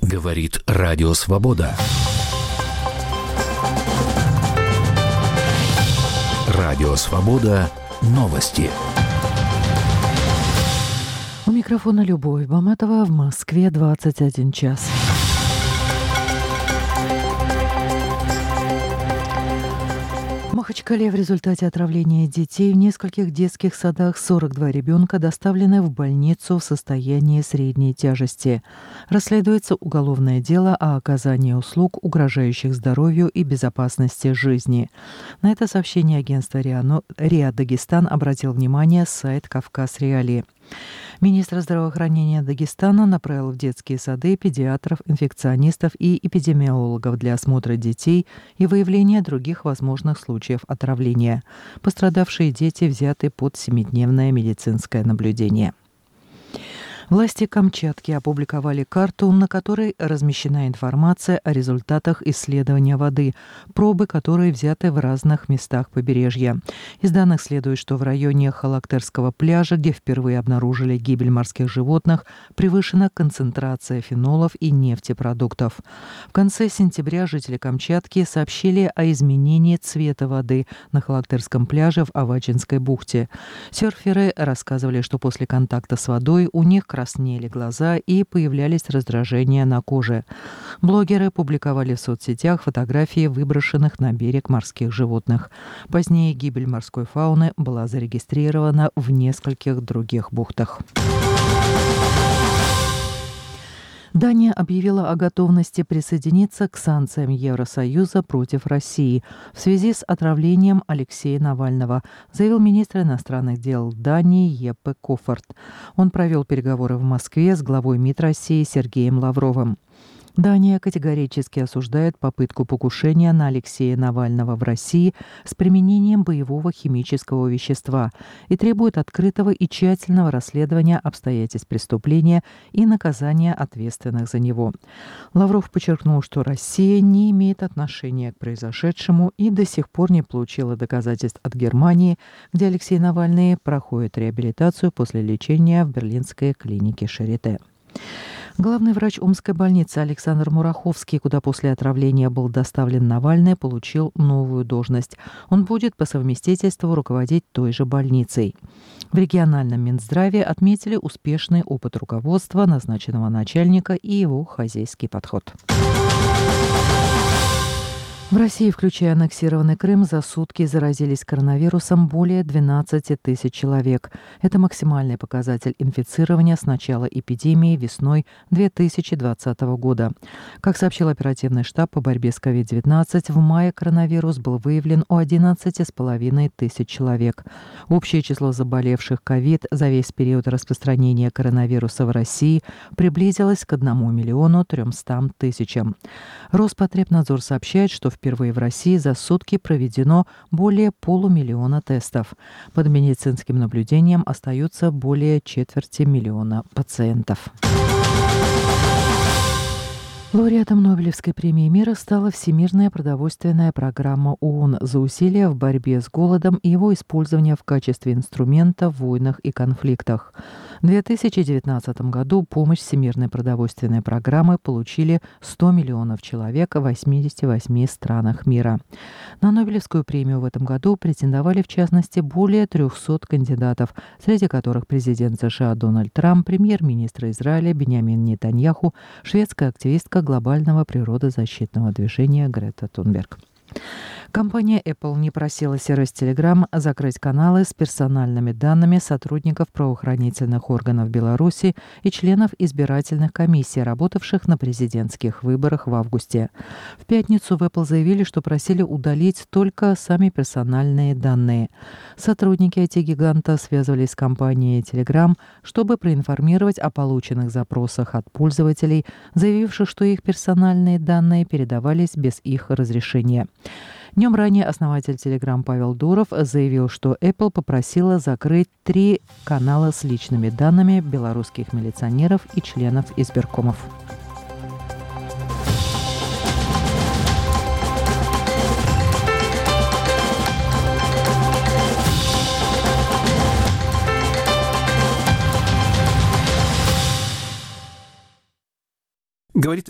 Говорит Радио Свобода. Радио Свобода. Новости. У микрофона Любовь Баматова. В Москве 21 час. В Махачкале в результате отравления детей в нескольких детских садах 42 ребенка доставлены в больницу в состоянии средней тяжести. Расследуется уголовное дело о оказании услуг, угрожающих здоровью и безопасности жизни. На это сообщение агентства РИА Дагестан обратил внимание сайт «Кавказ Реалии». Министр здравоохранения Дагестана направил в детские сады педиатров, инфекционистов и эпидемиологов для осмотра детей и выявления других возможных случаев отравления. Пострадавшие дети взяты под 7-дневное медицинское наблюдение. Власти Камчатки опубликовали карту, на которой размещена информация о результатах исследования воды, пробы которой взяты в разных местах побережья. Из данных следует, что в районе Халактерского пляжа, где впервые обнаружили гибель морских животных, превышена концентрация фенолов и нефтепродуктов. В конце сентября жители Камчатки сообщили о изменении цвета воды на Халактерском пляже в Авачинской бухте. Серферы рассказывали, что после контакта с водой у них краснели глаза и появлялись раздражения на коже. Блогеры публиковали в соцсетях фотографии выброшенных на берег морских животных. Позднее гибель морской фауны была зарегистрирована в нескольких других бухтах. Дания объявила о готовности присоединиться к санкциям Евросоюза против России в связи с отравлением Алексея Навального, заявил министр иностранных дел Дании Еппе Кофорт. Он провел переговоры в Москве с главой МИД России Сергеем Лавровым. Дания категорически осуждает попытку покушения на Алексея Навального в России с применением боевого химического вещества и требует открытого и тщательного расследования обстоятельств преступления и наказания ответственных за него. Лавров подчеркнул, что Россия не имеет отношения к произошедшему и до сих пор не получила доказательств от Германии, где Алексей Навальный проходит реабилитацию после лечения в берлинской клинике Шарите. Главный врач Омской больницы Александр Мураховский, куда после отравления был доставлен Навальный, получил новую должность. Он будет по совместительству руководить той же больницей. В региональном Минздраве отметили успешный опыт руководства назначенного начальника и его хозяйский подход. В России, включая аннексированный Крым, за сутки заразились коронавирусом более 12 тысяч человек. Это максимальный показатель инфицирования с начала эпидемии весной 2020 года. Как сообщил оперативный штаб по борьбе с COVID-19, в мае коронавирус был выявлен у 11,5 тысяч человек. Общее число заболевших COVID за весь период распространения коронавируса в России приблизилось к 1 миллиону 300 тысячам. Роспотребнадзор сообщает, что впервые в России за сутки проведено более 500 000 тестов. Под медицинским наблюдением остаются более 250 000 пациентов. Лауреатом Нобелевской премии мира стала Всемирная продовольственная программа ООН за усилия в борьбе с голодом и его использование в качестве инструмента в войнах и конфликтах. В 2019 году помощь Всемирной продовольственной программы получили 100 миллионов человек в 88 странах мира. На Нобелевскую премию в этом году претендовали в частности более 300 кандидатов, среди которых президент США Дональд Трамп, премьер-министр Израиля Биньямин Нетаньяху, шведская активистка глобального природозащитного движения Грета Тунберг. Компания Apple не просила сервис Telegram закрыть каналы с персональными данными сотрудников правоохранительных органов Беларуси и членов избирательных комиссий, работавших на президентских выборах в августе. В пятницу в Apple заявили, что просили удалить только сами персональные данные. Сотрудники IT-гиганта связывались с компанией Telegram, чтобы проинформировать о полученных запросах от пользователей, заявивших, что их персональные данные передавались без их разрешения. Днем ранее основатель Telegram Павел Дуров заявил, что Apple попросила закрыть 3 канала с личными данными белорусских милиционеров и членов избиркомов.